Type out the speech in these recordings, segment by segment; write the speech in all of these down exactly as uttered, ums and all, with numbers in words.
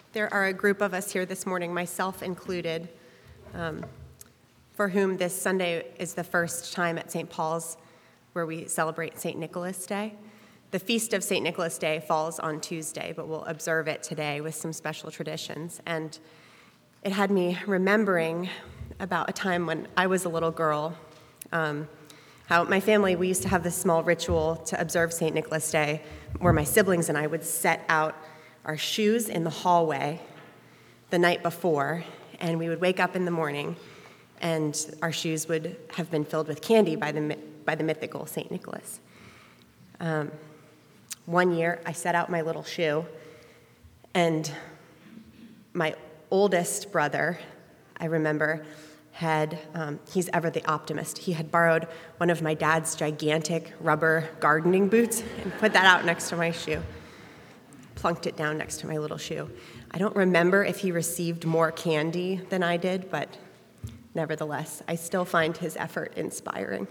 There are a group of us here this morning, myself included, um, for whom this Sunday is the first time at Saint Paul's where we celebrate Saint Nicholas Day. The feast of Saint Nicholas Day falls on Tuesday, but we'll observe it today with some special traditions. And it had me remembering about a time when I was a little girl, um, how my family, we used to have this small ritual to observe Saint Nicholas Day, where my siblings and I would set out our shoes in the hallway the night before, and we would wake up in the morning, and our shoes would have been filled with candy by the by the mythical Saint Nicholas. Um, one year, I set out my little shoe, and my oldest brother, I remember, had, um, he's ever the optimist, he had borrowed one of my dad's gigantic rubber gardening boots and put that out next to my shoe, plunked it down next to my little shoe. I don't remember if he received more candy than I did, but nevertheless, I still find his effort inspiring.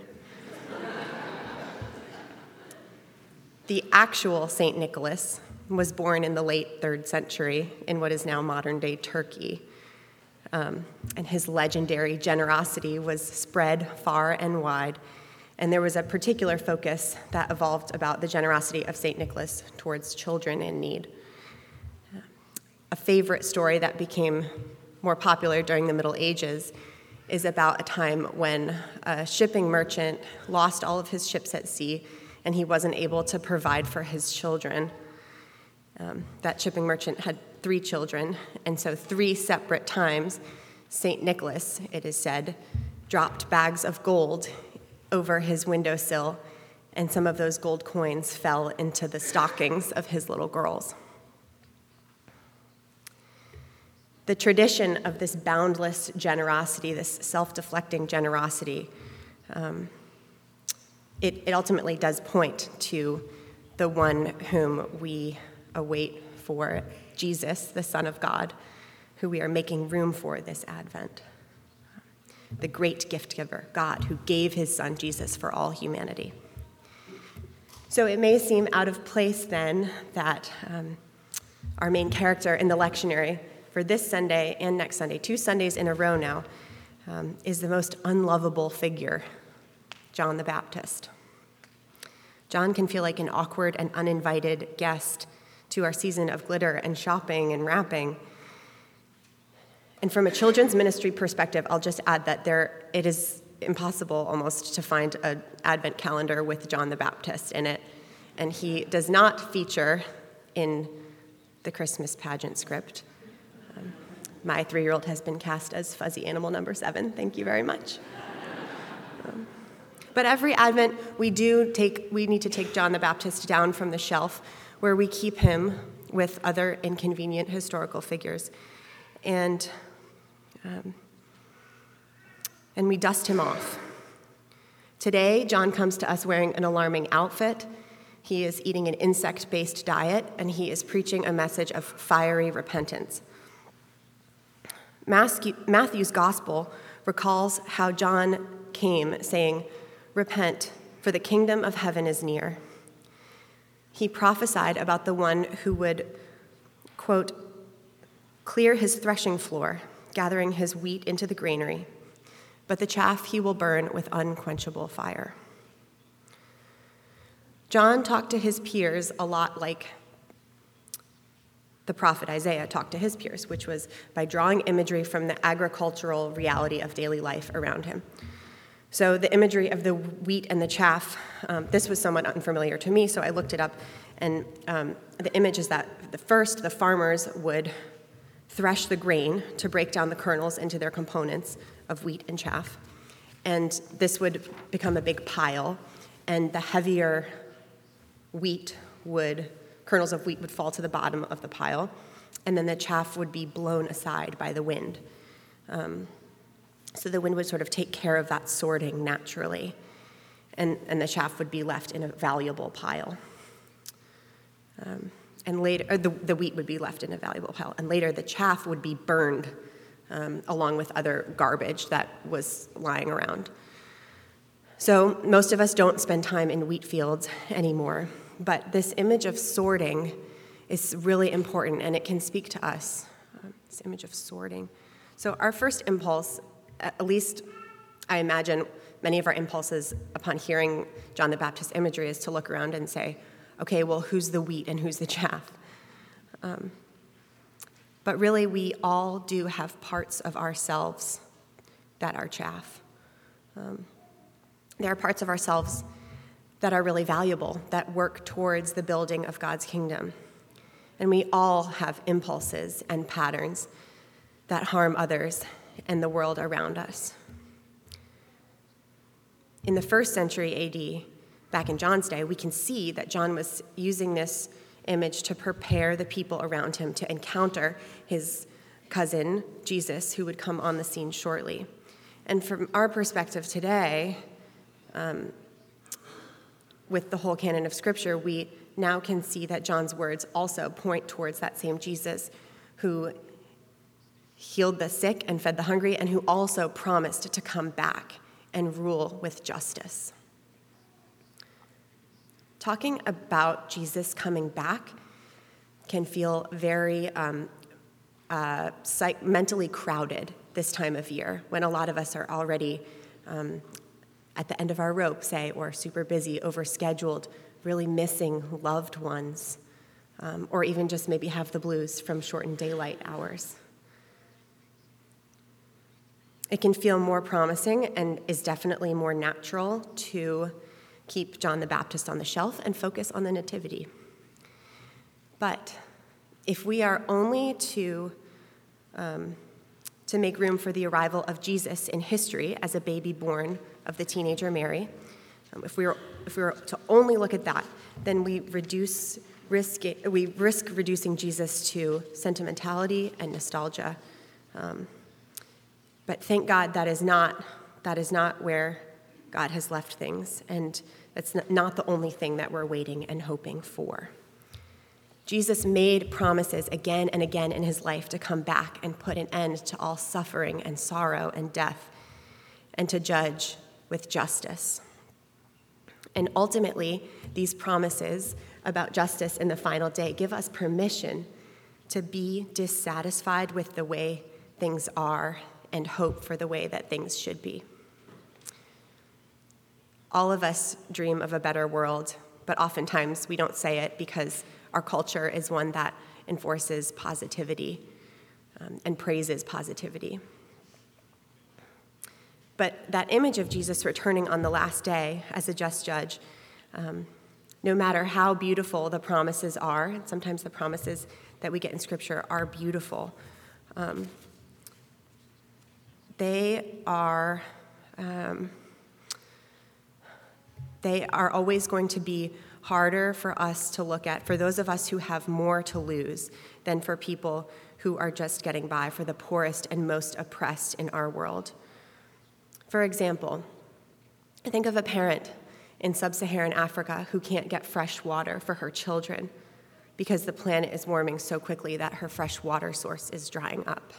The actual Saint Nicholas was born in the late third century in what is now modern-day Turkey. Um, and his legendary generosity was spread far and wide, and there was a particular focus that evolved about the generosity of Saint Nicholas towards children in need. A favorite story that became more popular during the Middle Ages is about a time when a shipping merchant lost all of his ships at sea, and he wasn't able to provide for his children. Um, that shipping merchant had three children, and so three separate times, Saint Nicholas, it is said, dropped bags of gold over his windowsill, and some of those gold coins fell into the stockings of his little girls. The tradition of this boundless generosity, this self-deflecting generosity, um, it, it ultimately does point to the one whom we await for, Jesus, the Son of God, who we are making room for this Advent. The great gift giver, God, who gave his Son, Jesus, for all humanity. So it may seem out of place then that um, our main character in the lectionary for this Sunday and next Sunday, two Sundays in a row now, um, is the most unlovable figure, John the Baptist. John can feel like an awkward and uninvited guest to our season of glitter and shopping and wrapping. And from a children's ministry perspective, I'll just add that there it is impossible almost to find an Advent calendar with John the Baptist in it, and he does not feature in the Christmas pageant script. Um, my three-year-old has been cast as fuzzy animal number seven. Thank you very much. Um, but every Advent, we do take we need to take John the Baptist down from the shelf, where we keep him with other inconvenient historical figures, and um, and we dust him off. Today, John comes to us wearing an alarming outfit. He is eating an insect-based diet, and he is preaching a message of fiery repentance. Matthew's gospel recalls how John came saying, "Repent, for the kingdom of heaven is near." He prophesied about the one who would, quote, clear his threshing floor, gathering his wheat into the granary, but the chaff he will burn with unquenchable fire. John talked to his peers a lot like the prophet Isaiah talked to his peers, which was by drawing imagery from the agricultural reality of daily life around him. So the imagery of the wheat and the chaff, um, this was somewhat unfamiliar to me, so I looked it up, and um, the image is that the first, the farmers would thresh the grain to break down the kernels into their components of wheat and chaff, and this would become a big pile, and the heavier wheat would, kernels of wheat would fall to the bottom of the pile, and then the chaff would be blown aside by the wind. Um, So the wind would sort of take care of that sorting naturally, and, and the chaff would be left in a valuable pile. Um, and later, or the, the wheat would be left in a valuable pile, and later the chaff would be burned um, along with other garbage that was lying around. So most of us don't spend time in wheat fields anymore, but this image of sorting is really important, and it can speak to us This image of sorting. So our first impulse, at least I imagine many of our impulses upon hearing John the Baptist's imagery, is to look around and say, okay, well, who's the wheat and who's the chaff? Um, but really, we all do have parts of ourselves that are chaff. Um, there are parts of ourselves that are really valuable, that work towards the building of God's kingdom. And we all have impulses and patterns that harm others and the world around us. In the first century A D, back in John's day, we can see that John was using this image to prepare the people around him to encounter his cousin, Jesus, who would come on the scene shortly. And from our perspective today, um, with the whole canon of Scripture, we now can see that John's words also point towards that same Jesus who healed the sick and fed the hungry, and who also promised to come back and rule with justice. Talking about Jesus coming back can feel very um, uh, psych- mentally crowded this time of year, when a lot of us are already um, at the end of our rope, say, or super busy, overscheduled, really missing loved ones, um, or even just maybe have the blues from shortened daylight hours. It can feel more promising and is definitely more natural to keep John the Baptist on the shelf and focus on the nativity. But if we are only to um, to make room for the arrival of Jesus in history as a baby born of the teenager Mary, um, if we were if we were to only look at that, then we reduce risk we risk reducing Jesus to sentimentality and nostalgia. Um, but thank God that is not that is not where God has left things, and that's not the only thing that we're waiting and hoping for. Jesus made promises again and again in his life to come back and put an end to all suffering and sorrow and death, and to judge with justice. And ultimately, these promises about justice in the final day give us permission to be dissatisfied with the way things are and hope for the way that things should be. All of us dream of a better world, but oftentimes we don't say it because our culture is one that enforces positivity um, and praises positivity. But that image of Jesus returning on the last day as a just judge, um, no matter how beautiful the promises are, and sometimes the promises that we get in Scripture are beautiful, um, they are um, they are always going to be harder for us to look at, for those of us who have more to lose than for people who are just getting by, for the poorest and most oppressed in our world. For example, think of a parent in sub-Saharan Africa who can't get fresh water for her children because the planet is warming so quickly that her fresh water source is drying up.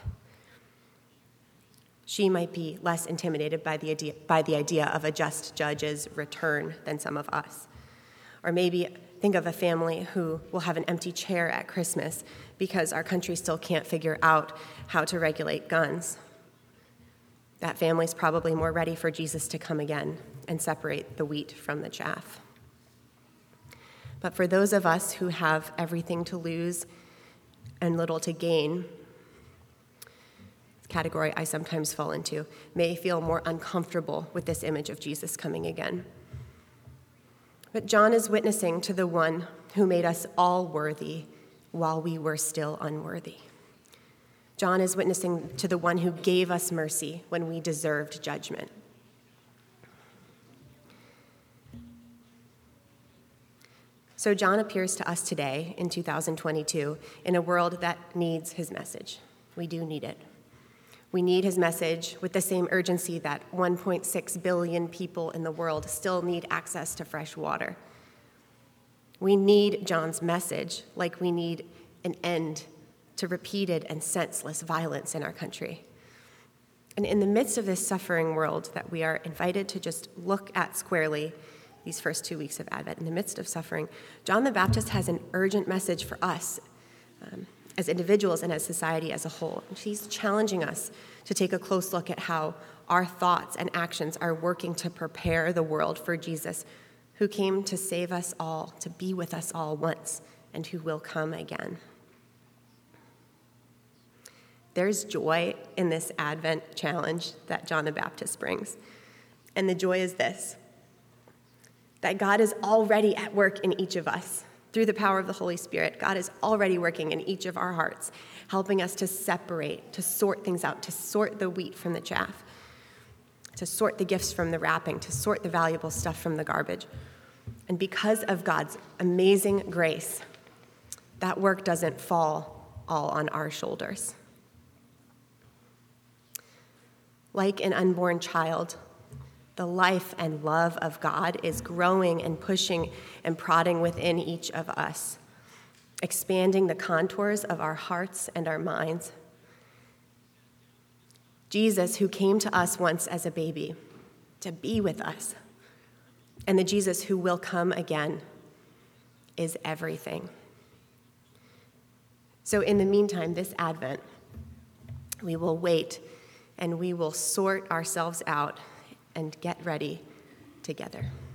She might be less intimidated by the idea, by the idea of a just judge's return than some of us. Or maybe think of a family who will have an empty chair at Christmas because our country still can't figure out how to regulate guns. That family's probably more ready for Jesus to come again and separate the wheat from the chaff. But for those of us who have everything to lose and little to gain, the category I sometimes fall into, may feel more uncomfortable with this image of Jesus coming again. But John is witnessing to the one who made us all worthy while we were still unworthy. John is witnessing to the one who gave us mercy when we deserved judgment. So John appears to us today in two thousand twenty-two in a world that needs his message. We do need it. We need his message with the same urgency that one point six billion people in the world still need access to fresh water. We need John's message like we need an end to repeated and senseless violence in our country. And in the midst of this suffering world that we are invited to just look at squarely these first two weeks of Advent, in the midst of suffering, John the Baptist has an urgent message for us. Um, as individuals and as society as a whole. And she's challenging us to take a close look at how our thoughts and actions are working to prepare the world for Jesus, who came to save us all, to be with us all once, and who will come again. There's joy in this Advent challenge that John the Baptist brings. And the joy is this, that God is already at work in each of us. Through the power of the Holy Spirit, God is already working in each of our hearts, helping us to separate, to sort things out, to sort the wheat from the chaff, to sort the gifts from the wrapping, to sort the valuable stuff from the garbage. And because of God's amazing grace, that work doesn't fall all on our shoulders. Like an unborn child, the life and love of God is growing and pushing and prodding within each of us, expanding the contours of our hearts and our minds. Jesus, who came to us once as a baby to be with us, and the Jesus who will come again, is everything. So in the meantime, this Advent, we will wait and we will sort ourselves out and get ready together.